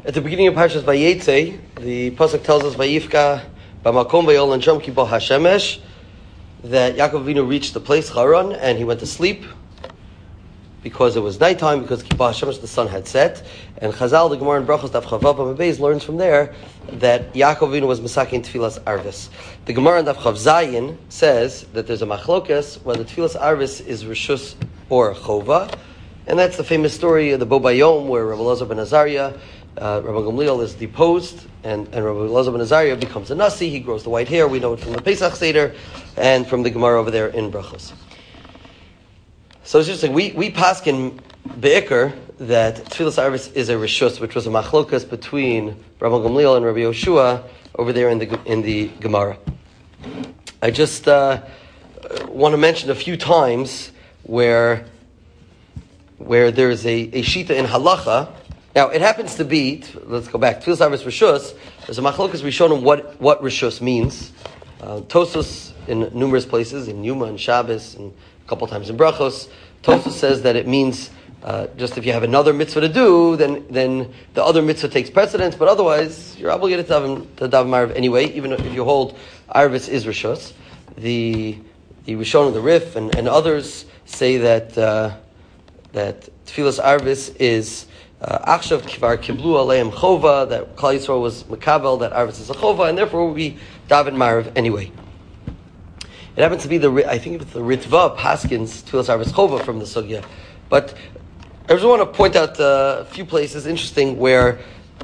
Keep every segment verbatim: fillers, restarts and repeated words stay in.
At the beginning of Parshas Vayetze, the pasuk tells us Vayifka b'makom vayol ansham ki bo hashemesh, that Yaakov Avinu reached the place Haran and he went to sleep because it was nighttime, because ki bo hashemesh, the sun had set. And Chazal, the Gemara in Brachos Daf Chavav Amabez, learns from there that Yaakov Avinu was masakin tefillas arvis. The Gemara in Daf Chav Zayin says that there's a machlokas whether tefillas arvis is rishus or chova, and that's the famous story of the Bo Bayom where Rabbi Elazar ben Azariah, Uh, Rabbi Gamliel is deposed, and, and Rabbi Elazar ben Azariah becomes a nasi. He grows the white hair. We know it from the Pesach Seder and from the Gemara over there in Brachos. So it's interesting. We we paskin be'ikr that tefillas arvis is a rishus, which was a machlokas between Rabbi Gamliel and Rabbi Yoshua over there in the in the Gemara. I just uh, want to mention a few times where where there is a, a shita in halacha. Now, it happens to be, let's go back, tefillas arvis rishus, there's a machlokas rishonim what, what rishus means. Uh, Tosos, in numerous places, in Yuma and Shabbos, and a couple times in Brachos, Tosos says that it means uh, just if you have another mitzvah to do, then then the other mitzvah takes precedence, but otherwise, you're obligated to daven to daven Marav anyway, even if you hold arvis is rishus. The the rishonim, the Rif, and, and others say that uh, that tefillas arvis is Achshav kivar kiblu aleim chova, that Klal Yisrael was makabel, that arvis is a chova, and therefore will be daven marav anyway. It happens to be the, I think it's the Ritva Paskins tefillas arvis chova from the sugya. But I just want to point out a few places interesting where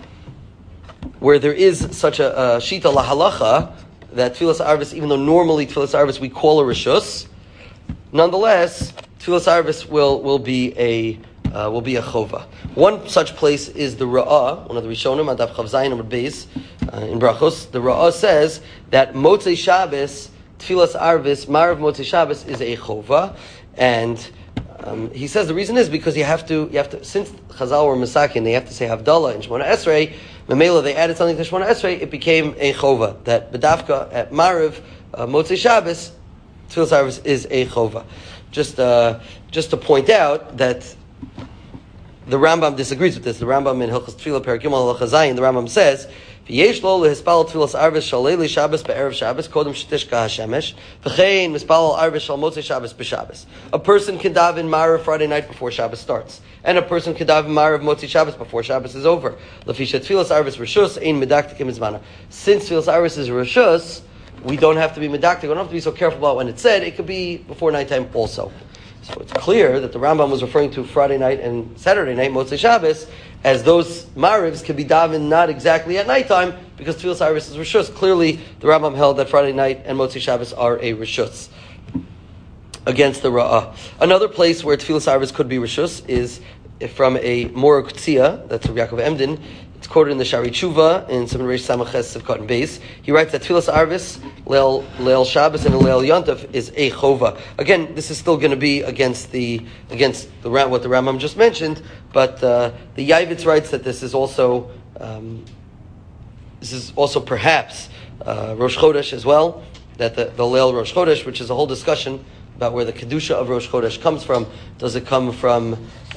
where there is such a, a shita lahalacha that tefillas arvis, even though normally tefillas arvis we call a rishus, nonetheless tefillas arvis will will be a Uh, will be a chova. One such place is the Ra'ah, one of the Rishonim, Adav Chav Zayin Amud Beis, in Brachos. The Ra'ah says that Motzei Shabbos, Tfilas Arvis, Marav Motzei Shabbos is a chova, and um, he says the reason is because you have to, you have to, since Chazal were Masakin, they have to say Havdalah in Shemona Esrei. Memela, they added something to Shemona Esrei, it became a chova. That Bedavka at Marav uh, Motzei Shabbos, Tfilas Arvis is a chova. Just, uh, just to point out that the Rambam disagrees with this. The Rambam in Hilchos Tefillah Perek Yom Halacha Zayin, the Rambam says, "V'yesh lo lehispal tefillas arvis shal leili Shabbos be'erev Shabbos kodem shetishka hashemesh v'chein mispal arvis shal motzei Shabbos b'Shabbos." A person can daven Marav Friday night before Shabbos starts, and a person can daven Marav motzei Shabbos before Shabbos is over. Lefisha tefillas arvis rishus ein medaktikim izmana. Since tefillas arvis is rishus, we don't have to be medaktik. We don't have to be so careful about when it's said. It could be before nighttime also. So it's clear that the Rambam was referring to Friday night and Saturday night, Motzei Shabbos, as those Marivs can be davened not exactly at nighttime, because Tefillas Arvis is Rishus. Clearly, the Rambam held that Friday night and Motzei Shabbos are a Rishus against the Ra'ah. Another place where Tefillas Arvis could be Rishus is from a Mora Kutzia, that's Rabbi Yaakov Emden. It's quoted in the Shari Tshuva in Simon Reish Samaches Sivkot and Beis. He writes that Tefillas Arvis, Leil, Leil Shabbos, and Leil Yontif is a chova. Again, this is still going to be against the against the what the Rambam just mentioned, but uh, the Yavitz writes that this is also um, this is also perhaps uh, Rosh Chodesh as well. That the, the Leil Rosh Chodesh, which is a whole discussion about where the kedusha of Rosh Chodesh comes from. Does it come from?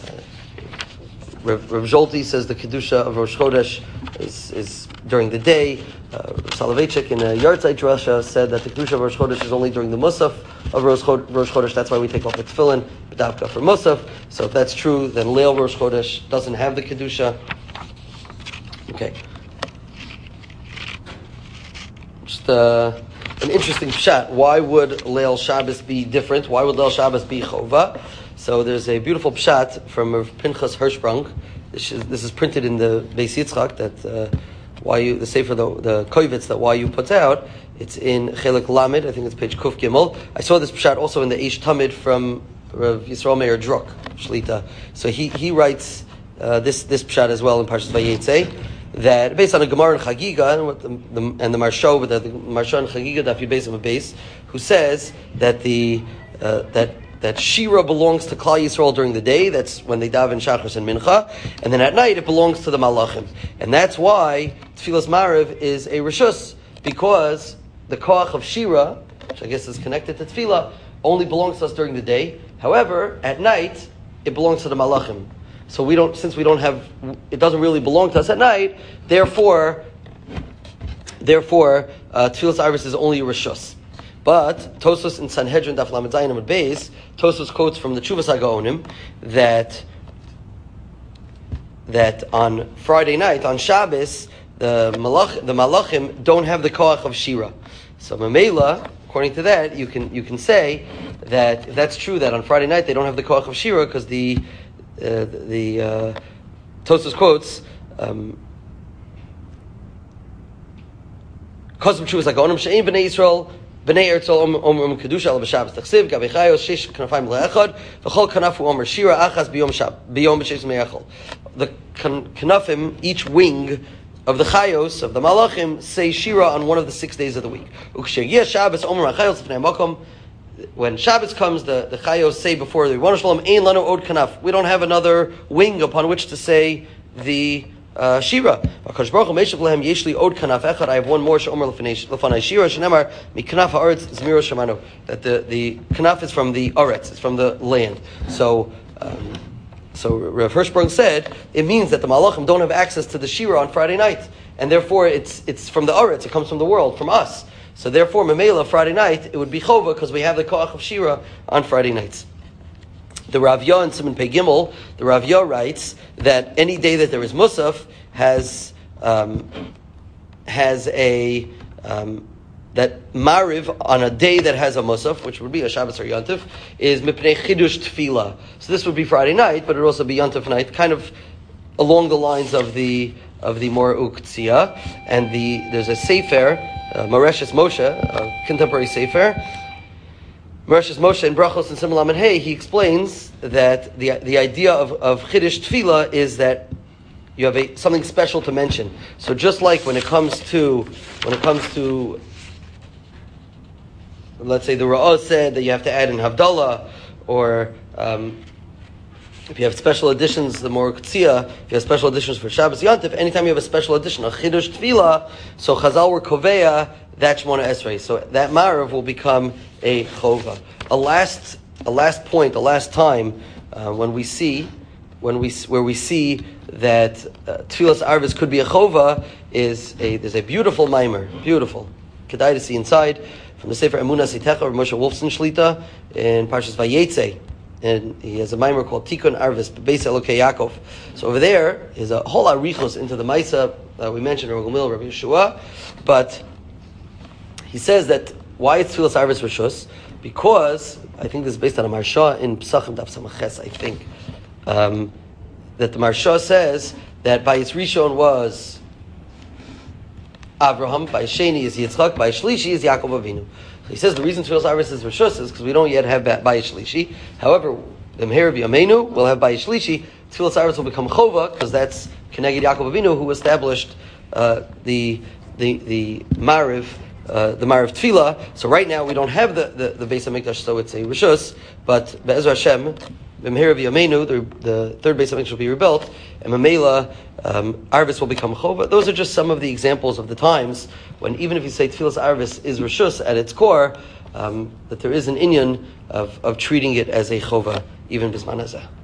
Rav, Rav Zolti says the kedusha of Rosh Chodesh is, is during the day. Uh, Soloveitchik in a Yartzeit Drasha said that the kedusha of Rosh Chodesh is only during the Musaf of Rosh Chodesh. That's why we take off the tefillin, B'davka for Musaf. So if that's true, then Leil Rosh Chodesh doesn't have the kedusha. Okay. Just uh, an interesting pshat. Why would Leil Shabbos be different? Why would Leil Shabbos be chova? So there's a beautiful pshat from Rav Pinchas Hirschsprung. This is, this is printed in the Beis Yitzchak, that uh, why you the sefer the the Koivitz that why you puts out. It's in Chelik Lamed. I think it's page Kuf Gimel. I saw this pshat also in the Eish Tamid from Rav Yisrael Meir Druk Shlita. So he he writes uh, this this pshat as well in Parshas Vayetze, that based on a Gemara in Chagiga and the, the, and the Marsho, but the, the Marsho in Chagiga Daf Yud Beis of a base, who says that the uh, that. that Shira belongs to Klal Yisrael during the day. That's when they daven Shachris and Mincha. And then at night, it belongs to the Malachim. And that's why Tfilas Mariv is a Rishus, because the Koach of Shira, which I guess is connected to Tfilah, only belongs to us during the day. However, at night, it belongs to the Malachim. So we don't, since we don't have, it doesn't really belong to us at night. Therefore, therefore, uh, Tfilas Arvis is only a reshus. But Tosfos in Sanhedrin Daf Lamed Zayin Amud Beis, Tosfos quotes from the Tshuvas HaGaonim that that on Friday night, on Shabbos, the malach, the malachim don't have the koach of shira. So Mamela, according to that, you can you can say that if that's true, that on Friday night they don't have the koach of shira because the uh, the uh, Tosfos quotes. Um, Kosem Tshuvas HaGaonim she'ein b'nei Yisrael b'nei Eretz Om Om Kedusha al b'Shabbos Tachsiv Gavei Chayos Sheish Kanafayim Le'echad V'chol Kanafu Omer Shira Achas B'Yom Shab B'Yom B'Sheis Me'echol. The Kanafim, each wing of the Chayos of the Malachim, say Shira on one of the six days of the week. U'kshe'yeh Shabbos Omer HaChayos L'fnei Makom. When Shabbos comes, the, the Chayos say before the Ribono Shalom Ein Lanu Od Kanaf. We don't have another wing upon which to say the Uh, Shira. I have one more. That the the kanaf is from the aretz, it's from the land. So, um, so Rav Hirschberg said it means that the malachim don't have access to the Shira on Friday night, and therefore it's it's from the aretz. It comes from the world, from us. So therefore, Mamela Friday night it would be chova because we have the koach of Shira on Friday nights. The Rav Yah in Siman Pei Gimel, the Rav Yah writes that any day that there is Musaf has um, has a um, that Mariv on a day that has a Musaf, which would be a Shabbos or Yontif, is Mipnei Chidush Tefillah. So this would be Friday night, but it would also be Yontif night, kind of along the lines of the of the Mor Uktzia. And the there's a Sefer, uh, Mareshes Moshe, a contemporary Sefer. Mareshes Moshe in Brachos and Simon Lamed Hey, he explains that the the idea of, of Chiddush Tefillah is that you have a, something special to mention. So just like when it comes to when it comes to let's say the Ra'ah said that you have to add in Havdalah, or um, if you have special editions, the Mor K'tzia, if you have special editions for Shabbos Yantif, anytime you have a special edition, a Chiddush Tefillah, so Chazal were Koveya, that's Shmona Esrei. So that Marav will become a Chova. A last, a last point, a last time, uh, when we see, when we where we see that uh, Tfilas Arvis could be a Chova, is a there's a beautiful mimer, beautiful. Kedai to see inside from the Sefer Emunah Sitecha of Moshe Wolfson Shlita in Parshas Vayetze. And he has a mimer called Tikkun Arvis, Beis Elokei Yaakov. So over there is a whole arichos into the Maisa that we mentioned, Rav Gamliel, Rav Yeshua. But he says that why it's Tfilas Arvis Rishus? Because, I think this is based on a Marsha in Pesachim Daf Samaches, I think, um, that the Marsha says that by its Rishon was Avraham, by Sheni is Yitzchak, by Shlishi is Yaakov Avinu. So he says the reason Tfilas Arvis is Rishus is because we don't yet have Bayis Shlishi. However, the Meher B'Yameinu will have Bayis Shlishi. Tfilas Arvis will become Chova because that's Keneged Yaakov Avinu who established uh, the the the Mariv, uh, the Mariv Tefillah. So right now we don't have the the, the Beis Hamikdash, so it's a Rishus. But Be'ezra Hashem, Meher B'Yameinu, the the third Beis Hamikdash will be rebuilt, and Mamela um, Arvis will become Chova. Those are just some of the examples of the times when even if you say Tfilas Arvis is Rishus at its core, um, that there is an inyan of, of treating it as a Chova, even Bisman Hazeh.